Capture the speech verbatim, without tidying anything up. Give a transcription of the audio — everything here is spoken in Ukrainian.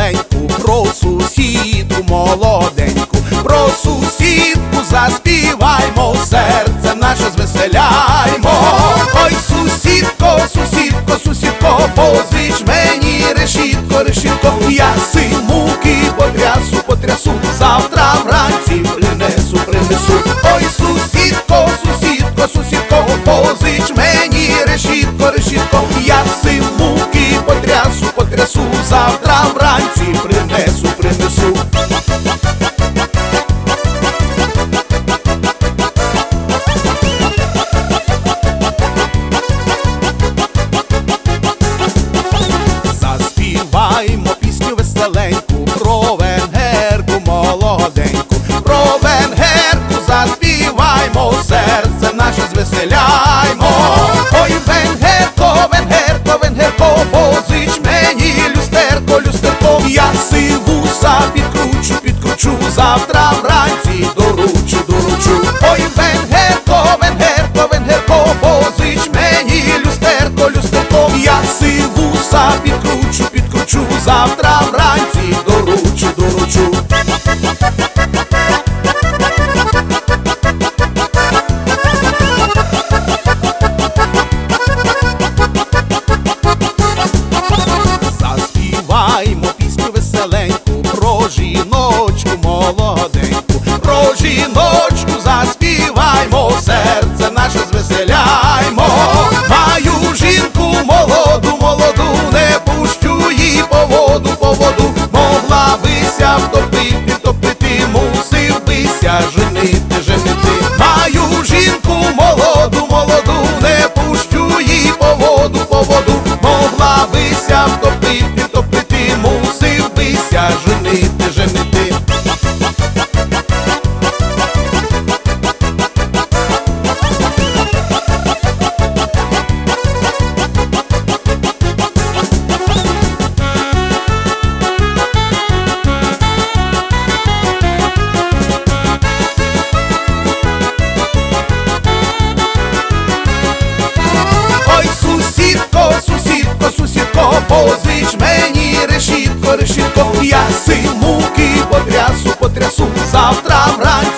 веселеньку, про сусідку молоденьку, про сусідку заспіваймо, серце наше звеселяймо. Ой, сусідко, сусідко, сусідко, позич мені решітко, решітко, я сил муки потрясу, потрясу, завтра вранці принесу, принесу. Ой, сусідко, сусідко, сусідко, позич мені решітко, решітко, я сил муки потрясу, потрясу, завтра вранці принесу, принесу. Заспіваймо пісню веселеньку, про венгерку молоденьку, про венгерку заспіваймо, серце наше звеселяймо. Ой, венгерко, венгерко, венгерко, позич мені люстерко, люстерко, я сивуса підкручу, підкручу, завтра вранці доручу, доручу. Ой, венгерко, венгерко, венгерко, позич мені люстерко, люстерко, я сивуса підкручу, підкручу, завтра вранці доручу, доручу. Заспіваймо пісню веселеньку, про жіночку молоденьку, про жіночку заспіваймо, серце наше звеселяймо. Маю жінку молоду, молоду, не пущу її по воду, по воду, могла бися втопити, втопити, мусив бися женити, женити. Маю жінку молоду, молоду, не пущу її по воду, по воду, могла бися втопити, втопити, мусив бися женити, женити. Ой, сусідко, сусідко, сусідко, позич мені решітко, решітко, я сил муки потрясу, потрясу, завтра вранці